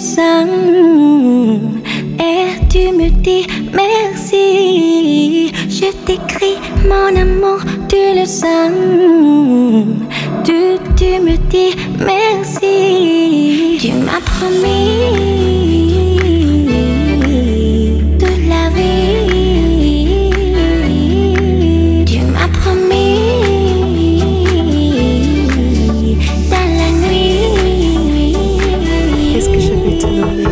sens et tu me dis merci. Je t'écris mon amour, tu le sens. Tu me dis merci. Tu m'as promis toute la vie. Tu m'as promis dans la nuit. Qu'est-ce que je vais te nommer?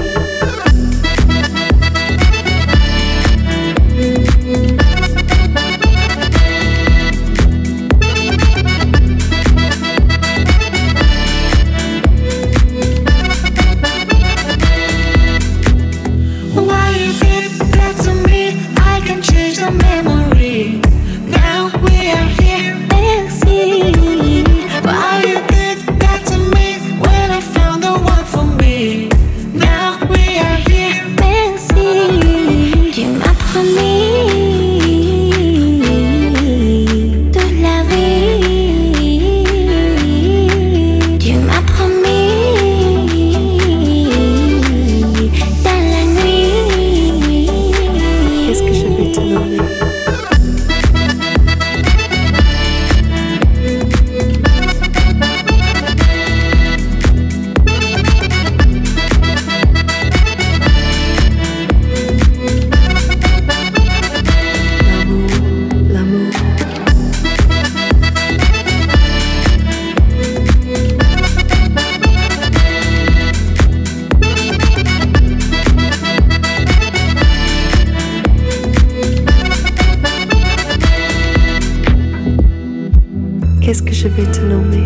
Qu'est-ce que je vais te nommer?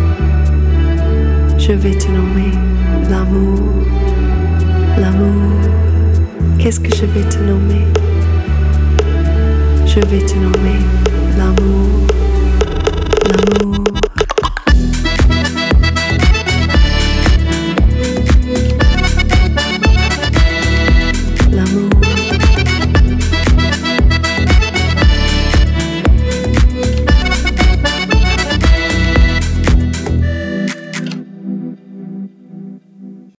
Je vais te nommer l'amour, l'amour. Qu'est-ce que je vais te nommer? Je vais te nommer l'amour.